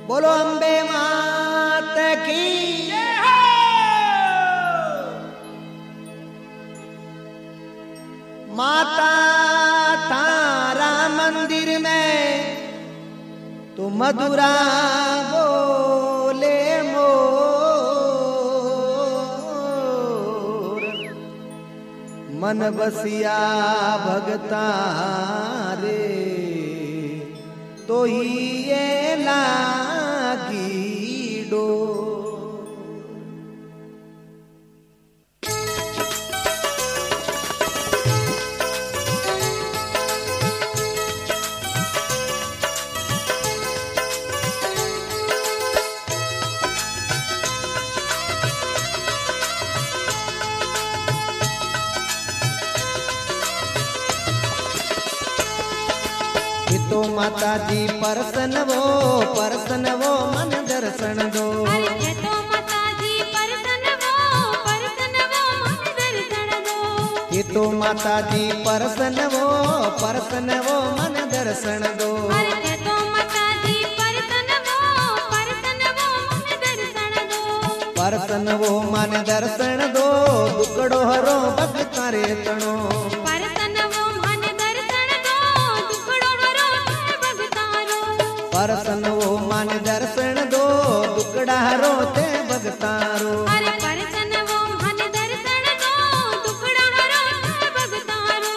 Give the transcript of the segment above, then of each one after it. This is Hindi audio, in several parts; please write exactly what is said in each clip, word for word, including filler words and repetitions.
बोलो अम्बे मात की। माता तारा मंदिर में तो मधुरा बोले मोर, मन बसिया भगता रे तो ही ये लागी डोर। तो माता जी परसन वो परसन वो मन दर्शन दो। अरे तो माता जी परसन वो परसन वो मन दर्शन दो। ये तो माता जी परसन वो परसन वो मन दर्शन दो। अरे तो माता जी परसन वो परसन वो मन दर्शन दो। परसन वो मन दर्शन दो दुकड़ो हरो भगता रे तणो। परसन वो मन दर्शन दो दुखड़ो हरो भगतारो। परसन वो मन दर्शन दो दुकड़ा हरो ते भगतारो। अरे परसन वो मन दर्शन दो दुखड़ा हरो भगतारो।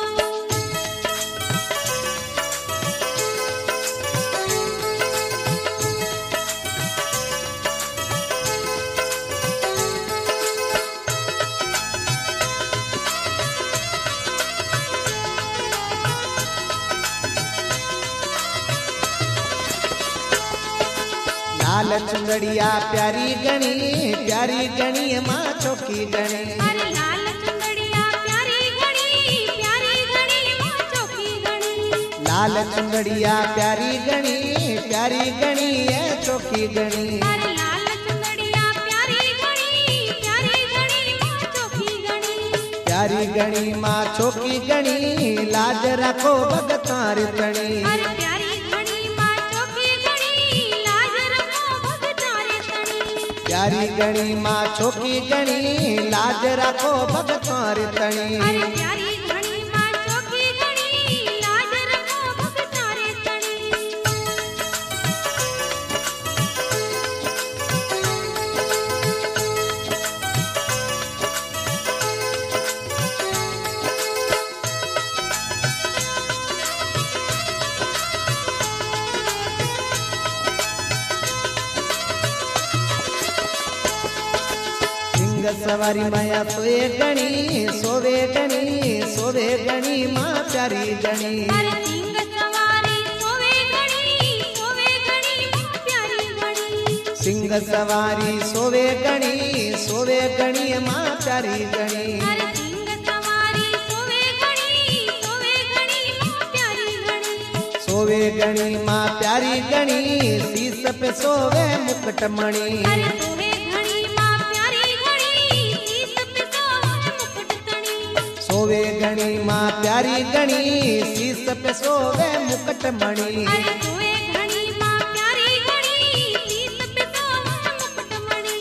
लाल चुंदड़िया प्यारी गणी प्यारी गणी माँ चौकी गणी। अरे लाल चुंदड़िया प्यारी गणी प्यारी गणी माँ चौकी गणी। लाल चुंदड़िया प्यारी गणी प्यारी गणी है चौकी गणी। अरे लाल चुंदड़िया प्यारी गणी प्यारी गणी माँ चौकी गणी। प्यारी गणी माँ चौकी गणी लाज रखो भगतार तणी। अरे प्यारी गणी माँ चौकी गणी लाज रखो भगतारे तणी। प्यारी गणी माँ चौकी गणी लाज रखो भगतार तणी। अरे प्यारी गणी माँ चौकी गणी लाज रखो भगतारे तणी। सिंह सवारी माया सोए गणी सोवे गणी सोवे गणी माँ प्यारी गणी। अरे सिंह सवारी सोवे गणी सोवे गणी माँ प्यारी गणी। सिंह सवारी सोवे गणी सोवे गणी माँ प्यारी गणी। अरे सिंह सवारी सोवे गणी सोवे गणी माँ प्यारी गणी। सोवे गणी माँ प्यारी गणी शीस पे सोवे मुकुट मणि। अरे सोवे गणी माँ प्यारी गणी शीस पे सोवे मुकुट तणी। सोवे गणी माँ प्यारी गणी शीस पे सोवे मुकुट मणि। अरे सोवे गणी माँ प्यारी गणी शीस पे सोवे मुकुट मणि।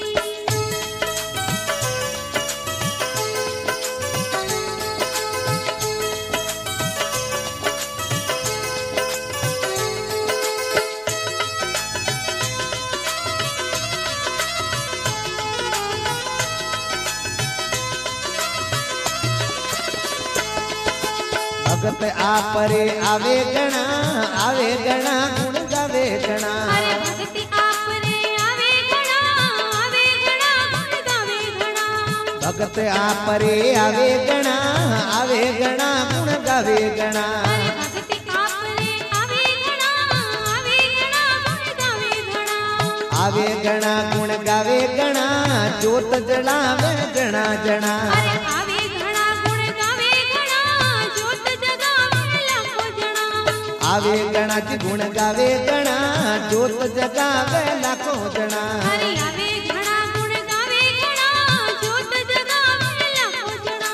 भगत आपरे आवे गणा आवे गणा गुण गावे गणा। अरे भक्ति आप रे आवे गणा आवे गणा गुण गावे गणा। भगत आपरे आवे गणा आवे गणा गुण गावे गणा। अरे भक्ति आप रे आवे गणा आवे गणा गुण गावे गणा। आवे गणा गुण गावे गणा ज्योत जलावे गणा जना। अरे आवे गणा गुण गावे गणा ज्योत जगावे लाखो जना। आवे गणा जी गुण गावे गणा ज्योत जगावे लाखो जना। अरे आवे गणा गुण गावे गणा ज्योत जगावे लाखो जना।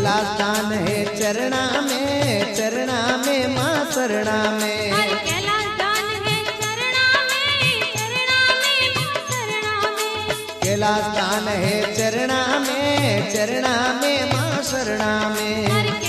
कैलाश दान है चरणा में, चरणा में माँ शरणा में। अरे कैलाश दान है चरणा में, चरणा में माँ शरणा में। कैलाश दान है चरणा में, चरणा में माँ शरणा में। अरे